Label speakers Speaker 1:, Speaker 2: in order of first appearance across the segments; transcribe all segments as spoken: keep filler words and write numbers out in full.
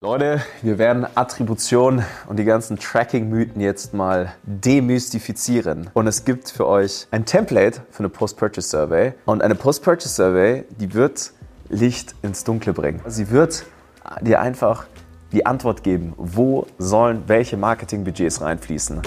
Speaker 1: Leute, wir werden Attribution und die ganzen Tracking-Mythen jetzt mal demystifizieren. Und es gibt für euch ein Template für eine Post-Purchase-Survey. Und eine Post-Purchase-Survey, die wird Licht ins Dunkle bringen. Sie wird dir einfach die Antwort geben, wo sollen welche Marketingbudgets reinfließen.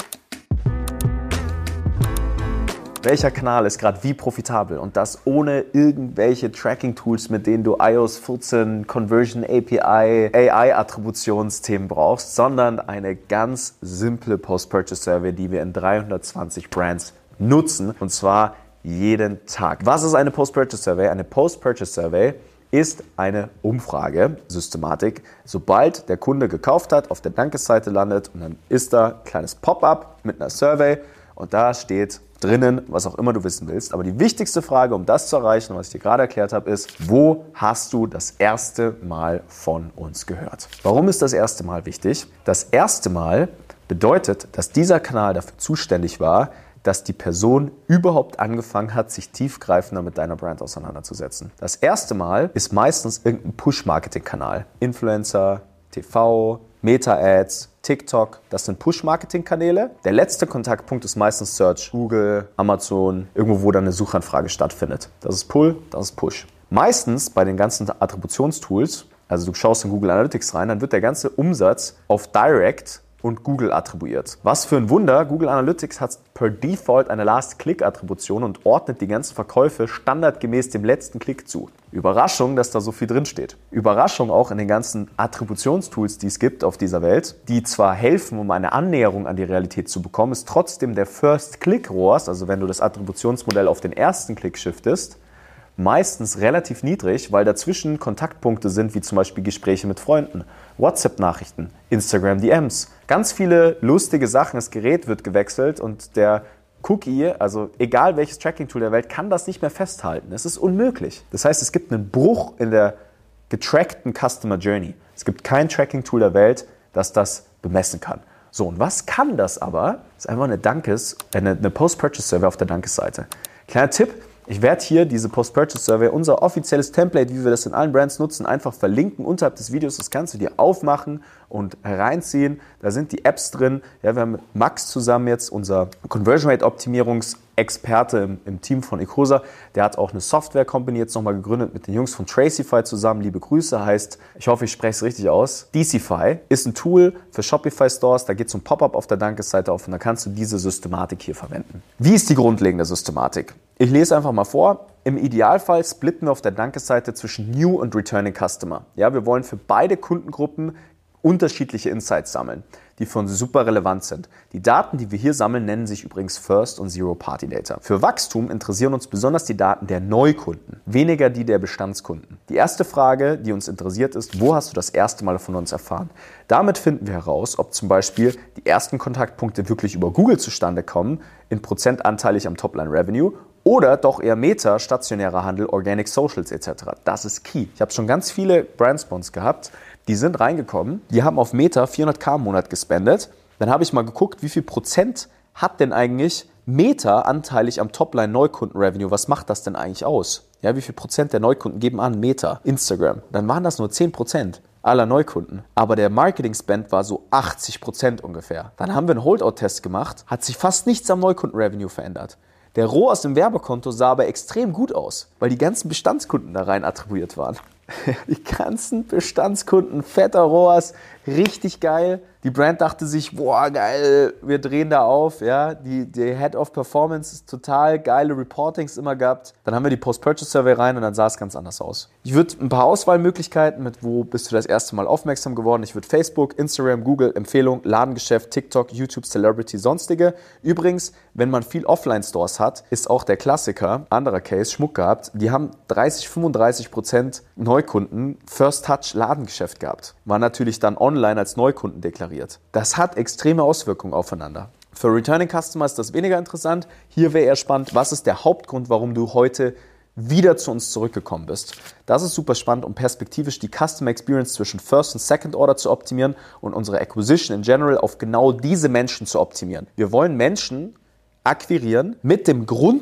Speaker 1: Welcher Kanal ist gerade wie profitabel und das ohne irgendwelche Tracking-Tools, mit denen du i O S vierzehn, Conversion A P I, A I-Attributionsthemen brauchst, sondern eine ganz simple Post-Purchase-Survey, die wir in dreihundertzwanzig Brands nutzen und zwar jeden Tag. Was ist eine Post-Purchase-Survey? Eine Post-Purchase-Survey ist eine Umfrage-Systematik. Sobald der Kunde gekauft hat, auf der Dankesseite landet und dann ist da ein kleines Pop-up mit einer Survey und da steht drinnen, was auch immer du wissen willst. Aber die wichtigste Frage, um das zu erreichen, was ich dir gerade erklärt habe, ist, wo hast du das erste Mal von uns gehört? Warum ist das erste Mal wichtig? Das erste Mal bedeutet, dass dieser Kanal dafür zuständig war, dass die Person überhaupt angefangen hat, sich tiefgreifender mit deiner Brand auseinanderzusetzen. Das erste Mal ist meistens irgendein Push-Marketing-Kanal. Influencer, T V, Meta-Ads, TikTok, das sind Push-Marketing-Kanäle. Der letzte Kontaktpunkt ist meistens Search, Google, Amazon, irgendwo, wo dann eine Suchanfrage stattfindet. Das ist Pull, das ist Push. Meistens bei den ganzen Attributionstools, also du schaust in Google Analytics rein, dann wird der ganze Umsatz auf Direct und Google attribuiert. Was für ein Wunder, Google Analytics hat per Default eine Last-Click-Attribution und ordnet die ganzen Verkäufe standardgemäß dem letzten Klick zu. Überraschung, dass da so viel drin steht. Überraschung auch in den ganzen Attributionstools, die es gibt auf dieser Welt, die zwar helfen, um eine Annäherung an die Realität zu bekommen, ist trotzdem der First-Click-R O A S, also wenn du das Attributionsmodell auf den ersten Klick shiftest, meistens relativ niedrig, weil dazwischen Kontaktpunkte sind, wie zum Beispiel Gespräche mit Freunden, WhatsApp-Nachrichten, Instagram-D Ms. Ganz viele lustige Sachen, das Gerät wird gewechselt und der Cookie, also egal welches Tracking-Tool der Welt, kann das nicht mehr festhalten. Es ist unmöglich. Das heißt, es gibt einen Bruch in der getrackten Customer Journey. Es gibt kein Tracking-Tool der Welt, das das bemessen kann. So, und was kann das aber? Das ist einfach eine Dankes, eine, eine Post-Purchase-Survey auf der Dankes-Seite. Kleiner Tipp. Ich werde hier diese Post-Purchase-Survey, unser offizielles Template, wie wir das in allen Brands nutzen, einfach verlinken unterhalb des Videos. Das kannst du dir aufmachen und reinziehen. Da sind die Apps drin. Ja, wir haben mit Max zusammen jetzt, unser Conversion Rate Optimierungsexperte im, im Team von Ecosa. Der hat auch eine Software-Company jetzt nochmal gegründet mit den Jungs von Tracify zusammen. Liebe Grüße, heißt, ich hoffe, ich spreche es richtig aus. Decify ist ein Tool für Shopify-Stores. Da geht es um Pop-up auf der Dankes-Seite auf und da kannst du diese Systematik hier verwenden. Wie ist die grundlegende Systematik? Ich lese einfach mal vor. Im Idealfall splitten wir auf der Dankes-Seite zwischen New und Returning Customer. Ja, wir wollen für beide Kundengruppen unterschiedliche Insights sammeln, die für uns super relevant sind. Die Daten, die wir hier sammeln, nennen sich übrigens First- und Zero-Party-Data. Für Wachstum interessieren uns besonders die Daten der Neukunden, weniger die der Bestandskunden. Die erste Frage, die uns interessiert, ist, wo hast du das erste Mal von uns erfahren? Damit finden wir heraus, ob zum Beispiel die ersten Kontaktpunkte wirklich über Google zustande kommen, in prozentanteilig am Topline-Revenue, oder doch eher Meta, stationärer Handel, Organic Socials et cetera. Das ist key. Ich habe schon ganz viele Brandspons gehabt, die sind reingekommen, die haben auf Meta vierhunderttausend im Monat gespendet. Dann habe ich mal geguckt, wie viel Prozent hat denn eigentlich Meta anteilig am Topline-Neukunden-Revenue? Was macht das denn eigentlich aus? Ja, wie viel Prozent der Neukunden geben an Meta, Instagram? Dann waren das nur zehn Prozent aller Neukunden. Aber der Marketing-Spend war so achtzig Prozent ungefähr. Dann haben wir einen Holdout-Test gemacht, hat sich fast nichts am Neukunden-Revenue verändert. Der R O A S im Werbekonto sah aber extrem gut aus, weil die ganzen Bestandskunden da rein attribuiert waren. Die ganzen Bestandskunden, fetter R O A S, richtig geil. Die Brand dachte sich, boah, geil, wir drehen da auf. Ja, die, die Head of Performance ist total geile Reportings immer gehabt. Dann haben wir die Post-Purchase-Survey rein und dann sah es ganz anders aus. Ich würde ein paar Auswahlmöglichkeiten mit, wo bist du das erste Mal aufmerksam geworden? Ich würde Facebook, Instagram, Google, Empfehlung, Ladengeschäft, TikTok, YouTube, Celebrity, sonstige. Übrigens, wenn man viel Offline-Stores hat, ist auch der Klassiker, anderer Case, Schmuck gehabt. Die haben dreißig, fünfunddreißig Prozent Neukunden First-Touch-Ladengeschäft gehabt. War natürlich dann online als Neukunden deklariert. Das hat extreme Auswirkungen aufeinander. Für Returning Customer ist das weniger interessant. Hier wäre eher spannend, was ist der Hauptgrund, warum du heute wieder zu uns zurückgekommen bist. Das ist super spannend, um perspektivisch die Customer Experience zwischen First und Second Order zu optimieren und unsere Acquisition in general auf genau diese Menschen zu optimieren. Wir wollen Menschen akquirieren mit dem Grund,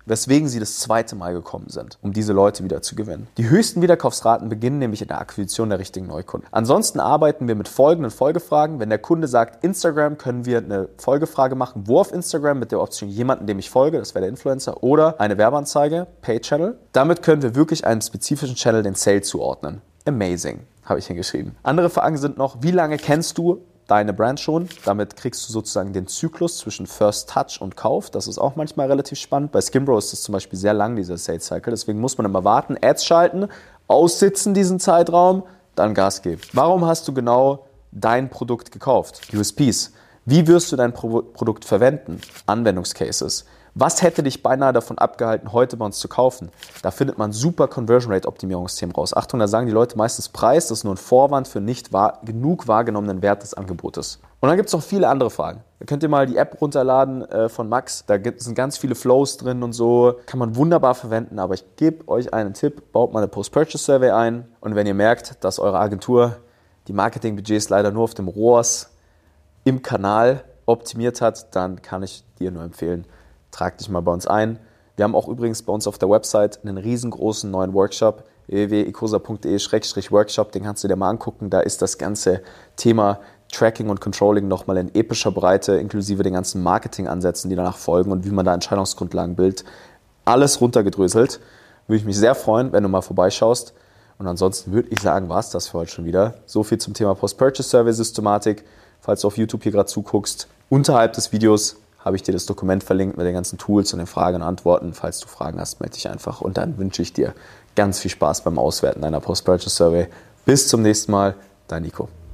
Speaker 1: weswegen sie das zweite Mal gekommen sind, um diese Leute wieder zu gewinnen. Die höchsten Wiederkaufsraten beginnen nämlich in der Akquisition der richtigen Neukunden. Ansonsten arbeiten wir mit folgenden Folgefragen. Wenn der Kunde sagt, Instagram, können wir eine Folgefrage machen. Wo auf Instagram mit der Option jemanden, dem ich folge, das wäre der Influencer, oder eine Werbeanzeige, Pay Channel. Damit können wir wirklich einem spezifischen Channel den Sale zuordnen. Amazing, habe ich hingeschrieben. Andere Fragen sind noch, wie lange kennst du deine Brand schon? Damit kriegst du sozusagen den Zyklus zwischen First Touch und Kauf. Das ist auch manchmal relativ spannend. Bei Skimbro ist das zum Beispiel sehr lang, dieser Sales Cycle. Deswegen muss man immer warten, Ads schalten, aussitzen diesen Zeitraum, dann Gas geben. Warum hast du genau dein Produkt gekauft? U S Ps. Wie wirst du dein Pro- Produkt verwenden? Anwendungscases. Was hätte dich beinahe davon abgehalten, heute bei uns zu kaufen? Da findet man super Conversion Rate Optimierungsthemen raus. Achtung, da sagen die Leute meistens, Preis ist nur ein Vorwand für nicht wahr, genug wahrgenommenen Wert des Angebotes. Und dann gibt es noch viele andere Fragen. Da könnt ihr mal die App runterladen äh, von Max. Da gibt, sind ganz viele Flows drin und so. Kann man wunderbar verwenden. Aber ich gebe euch einen Tipp. Baut mal eine Post-Purchase-Survey ein. Und wenn ihr merkt, dass eure Agentur die Marketingbudgets leider nur auf dem R O A S im Kanal optimiert hat, dann kann ich dir nur empfehlen, trag dich mal bei uns ein. Wir haben auch übrigens bei uns auf der Website einen riesengroßen neuen Workshop, w w w punkt ecosa punkt de slash workshop, den kannst du dir mal angucken. Da ist das ganze Thema Tracking und Controlling nochmal in epischer Breite, inklusive den ganzen Marketingansätzen, die danach folgen und wie man da Entscheidungsgrundlagen bildet. Alles runtergedröselt. Würde ich mich sehr freuen, wenn du mal vorbeischaust. Und ansonsten würde ich sagen, war es das für heute schon wieder. So viel zum Thema Post-Purchase-Survey-Systematik. Falls du auf YouTube hier gerade zuguckst, unterhalb des Videos habe ich dir das Dokument verlinkt mit den ganzen Tools und den Fragen und Antworten. Falls du Fragen hast, melde dich einfach. Und dann wünsche ich dir ganz viel Spaß beim Auswerten deiner Post-Purchase-Survey. Bis zum nächsten Mal, dein Nico.